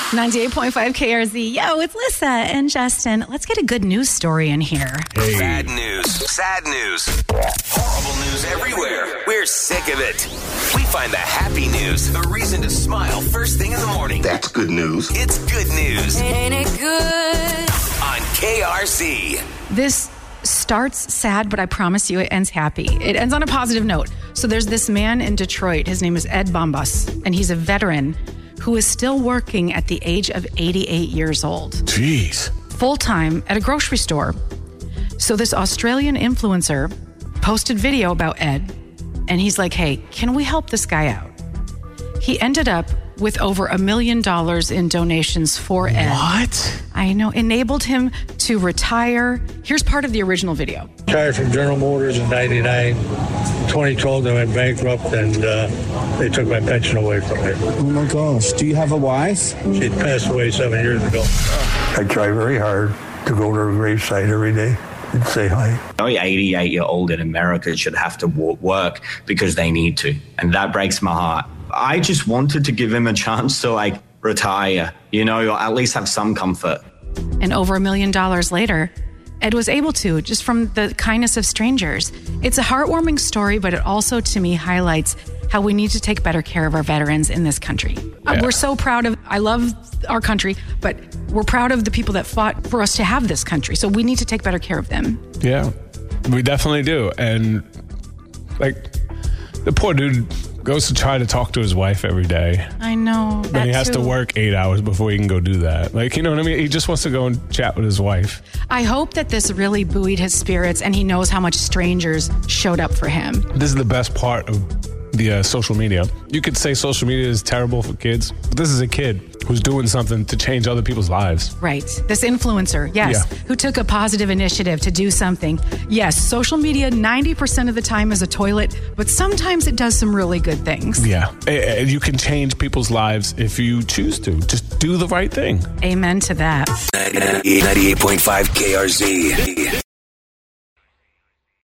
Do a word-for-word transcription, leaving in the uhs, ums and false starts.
ninety-eight point five K R Z. Yo, it's Lissa and Justin. Let's get a good news story in here. Hey. Bad news, sad news, horrible news everywhere. We're sick of it. We find the happy news, the reason to smile first thing in the morning. That's good news. It's good news. Ain't it good? On K R Z. This starts sad, but I promise you it ends happy. It ends on a positive note. So there's this man in Detroit. His name is Ed Bombas, and he's a veteran who is still working at the age of eighty-eight years old. Jeez. Full-time at a grocery store. So this Australian influencer posted video about Ed, and he's like, hey, can we help this guy out? He ended up with over a million dollars in donations for Ed. What? I know, enabled him to retire. Here's part of the original video. Retired from General Motors in ninety-nine. twenty twelve, they went bankrupt, and uh, they took my pension away from me. Oh my gosh. Do you have a wife? She passed away seven years ago. I try very hard to go to her gravesite every day and say hi. No eighty-eight-year-old in America should have to work because they need to, and that breaks my heart. I just wanted to give him a chance to, like, retire, you know, or at least have some comfort. And over a million dollars later, Ed was able to, just from the kindness of strangers. It's a heartwarming story, but it also, to me, highlights how we need to take better care of our veterans in this country. Yeah. Uh, we're so proud of, I love our country, but we're proud of the people that fought for us to have this country. So we need to take better care of them. Yeah, we definitely do. And, like, the poor dude goes to try to talk to his wife every day. I know. Then he has too. to work eight hours before he can go do that. Like, you know what I mean? He just wants to go and chat with his wife. I hope that this really buoyed his spirits and he knows how much strangers showed up for him. This is the best part of the uh, social media. You could say social media is terrible for kids, but this is a kid who's doing something to change other people's lives. Right. This influencer, yes, yeah. who took a positive initiative to do something. Yes, social media ninety percent of the time is a toilet, but sometimes it does some really good things. Yeah. And you can change people's lives if you choose to. Just do the right thing. Amen to that. ninety-eight point five K R Z.